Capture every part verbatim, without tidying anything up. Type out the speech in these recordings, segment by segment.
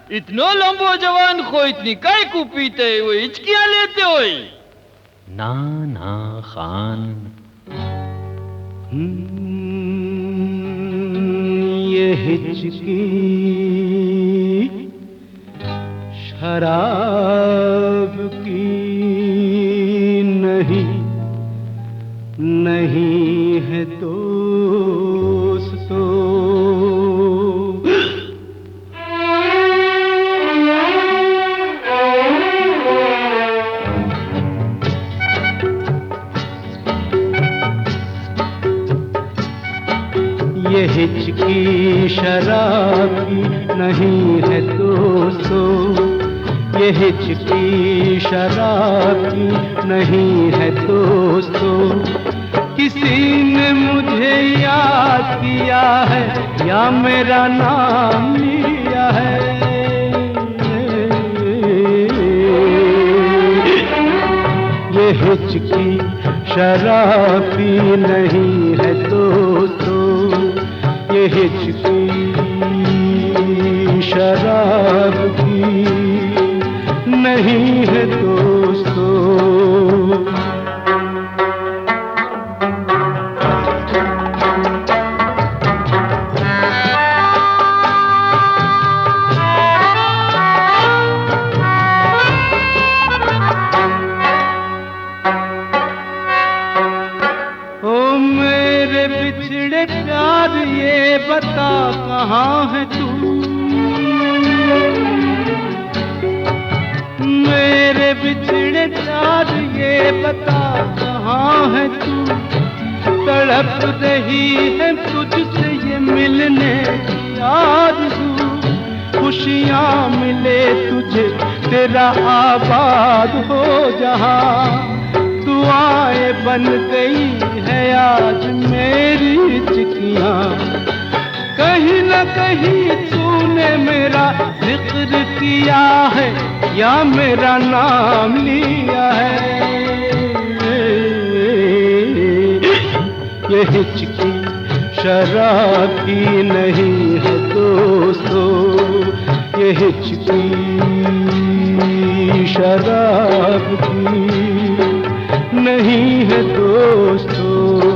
इतनो लंबो जवान खो इतनी काय को पीते वो हिचकियां लेते हो? ना ना खान, ये हिचकी शराब की नहीं, नहीं है दोस्तों। ये हिचकी शराब की नहीं है दोस्तों, ये हिचकी शराब की नहीं है दोस्तों। किसी ने मुझे याद किया है या मेरा नाम लिया है। ये हिचकी शराब की नहीं है दोस्तों, ये हिचकी शराब की नहीं है दोस्तों। प्यार ये बता कहाँ है तू, मेरे बिछड़े प्यार ये बता कहाँ है तू। तड़प रही है तुझसे ये मिलने की आरज़ू, खुशियाँ मिले तुझे तेरा आबाद हो जहाँ। दुआएं बन गई है आज मेरी हिचकियाँ, कहीं न कहीं तूने मेरा जिक्र किया है या मेरा नाम लिया है। ये हिचकी शराब की नहीं है दोस्तों, ये हिचकी शराब की नहीं है दोस्तों।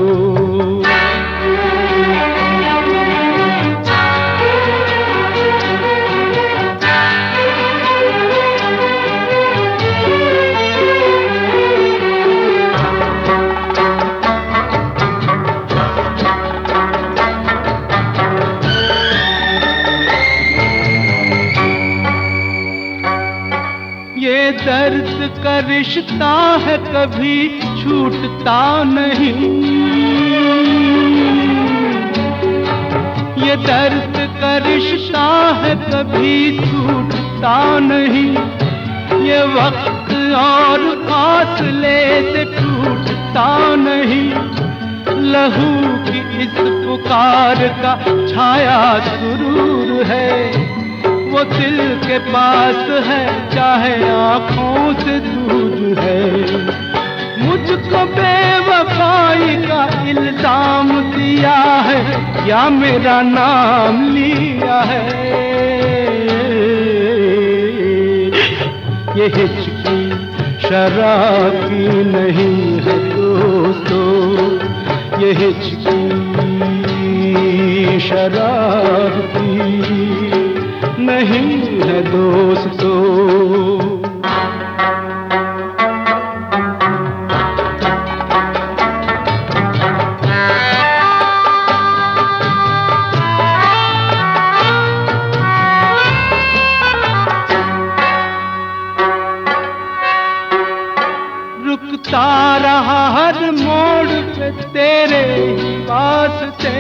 ये दर्द का रिश्ता है कभी छूटता नहीं, ये दर्द का रिश्ता है कभी छूटता नहीं। ये वक्त और फासले से टूटता नहीं, लहू की इस पुकार का छाया सुरूर है। वो दिल के पास है चाहे आँखों से दूर है। मुझको बेवफाई का इल्जाम दिया है या मेरा नाम लिया है। ये हिचकी शराब की नहीं है दोस्तों, ये हिचकी शराब की नहीं है दोस्तों। रुकता रहा हर मोड़ पे तेरे वास्ते,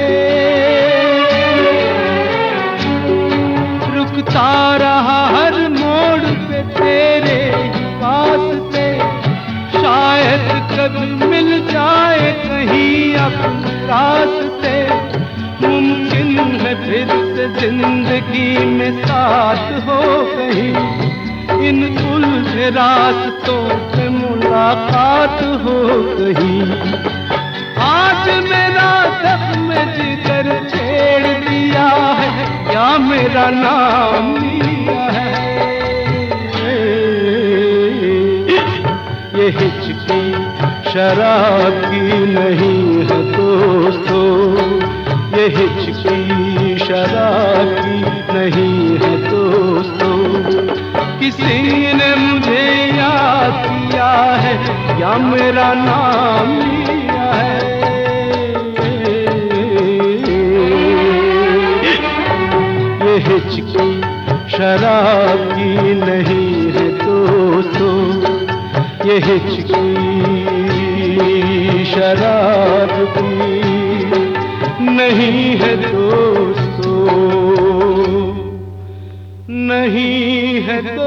रुकता रहा हर मोड़ पे तेरे वास्ते। शायद कभी मिल जाए कहीं अपने रास्ते, मुमकिन है फिर से जिंदगी में साथ हो कहीं। इन उलझे रास्तों पे मुलाकात हो कहीं। आज मेरा जख्म जिगर छेड़ दिया है या मेरा नाम लिया है। ये हिचकी शराब की नहीं है दोस्तों, ये हिचकी शराब की नहीं है दोस्तों। किसी ने मुझे याद किया है या मेरा नाम लिया है। ये हिचकी शराब की नहीं है दोस्तों, ये हिचकी शराब की नहीं है दोस्तों, नहीं है दोस्तों।